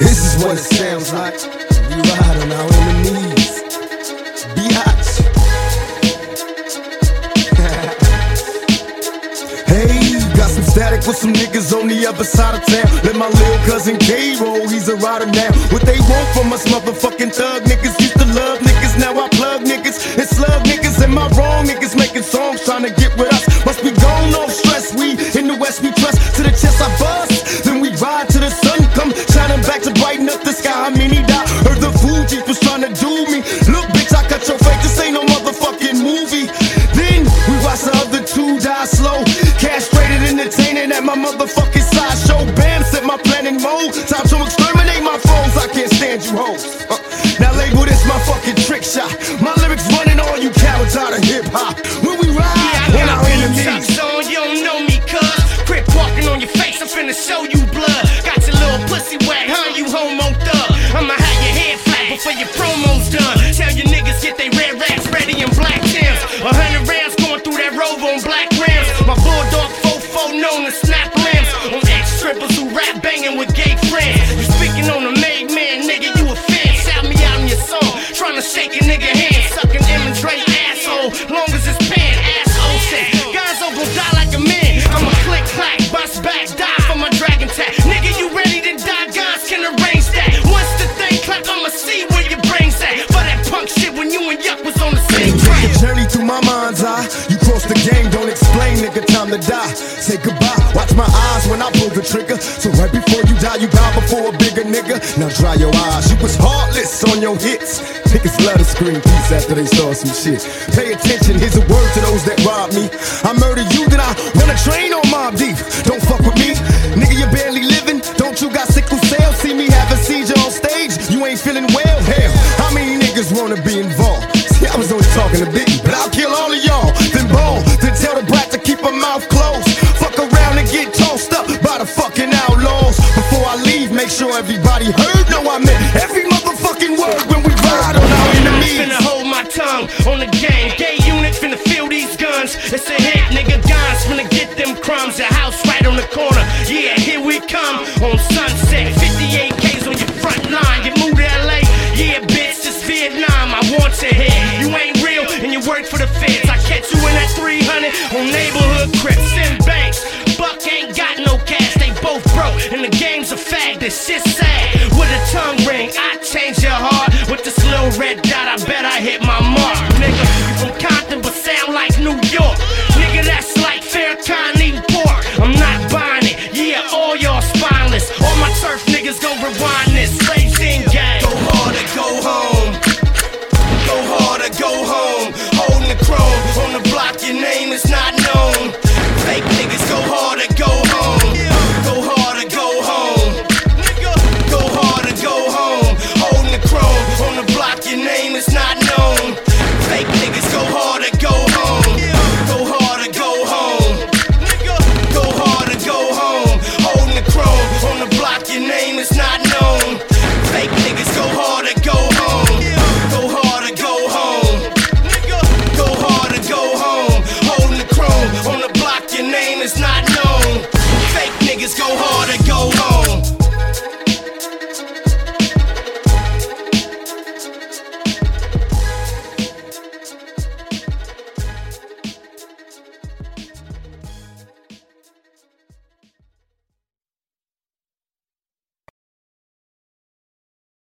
This is what it sounds like. We ride on our enemies. Biatch. Hey, got some static with some niggas on the other side of town. Let my little cousin K roll, he's a rider now. What they want from us motherfucking thug niggas. Used to love niggas, now I plug niggas and slug niggas. Am I wrong? Niggas making songs trying to get with us. Must be gone off stress. We in the West, we trust. To the chest I bust, then we ride to the sun come shining back to brighten up the sky. How many die? Heard the Fugees was trying to do me. Look, bitch, I cut your face. This ain't no motherfucking movie. Then we watch the other two die slow. Castrated, entertaining at my motherfucking sideshow. Bam, set my plan in mode. Time to exterminate my foes. I can't stand you hoes. Now label this my fucking trick shot. My lyrics running all you cowards out of hip hop. When we ride, yeah, I got enemies on, you don't know me, cuz. Quit walking on your face, I'm finna show you blood. Got your little pussy wet, huh? You homo thug. I'ma have your head flat before your promo's done. Tell your niggas get they red racks ready in black Timbs. 100 rounds going through that Rover on black rims. My bulldog 4-4 known to snap limbs. On ex-strippers who rap banging with gay friends. You speaking on a made man, nigga, you a fan. Shout me out in your song, tryna shake a nigga hand. Sucking M&Dre asshole, long as it's pan, asshole shit. Guys don't gon' die like a man. I'ma click clack, bust back, die for my dragon tag. Nigga, you ready to die? Guys can arrange that. Once the thing clap, I'ma see where your brain's at. For that punk shit when you and Yuck was on the same track. Take a journey through my mind's eye. You cross the game, don't explain, nigga, time to die. Say goodbye, watch my eyes when I pull the trigger. So right before you die, you bow before a bigger nigga. Now dry your eyes, you was heartless on your hits. Niggas love to scream peace after they saw some shit. Pay attention, here's a word to those that rob me. I murder you, then I run a train on Mob Deep. Don't fuck with me, nigga, you barely living. Don't you got sickle cell? See me have a seizure on stage, you ain't feeling well? Hell, how many niggas wanna be involved? See, I was only talking to Biggie, but I'll kill all of y'all. Then ball, then tell the brat to keep her mouth closed. Fuck around and get tossed up by the fucking outlaws. Before I leave, make sure everybody heard. No, I meant every motherfucking word when we ride on our enemies. Finna hold my tongue on the game. Gay unit finna feel these guns. It's a hit, nigga. Guns finna get them crumbs. A house right on the corner. Yeah, here we come on Sunset. 58 K's on your front line. You move to LA. Yeah, bitch, this Vietnam. I want you here. You ain't real and you work for the feds. I catch you in that 300 on neighborhood crips and banks. Buck ain't got no cash. They both broke and the game's a fag. This shit's sad. With a tongue ring, I change your heart. With this little red dot, I bet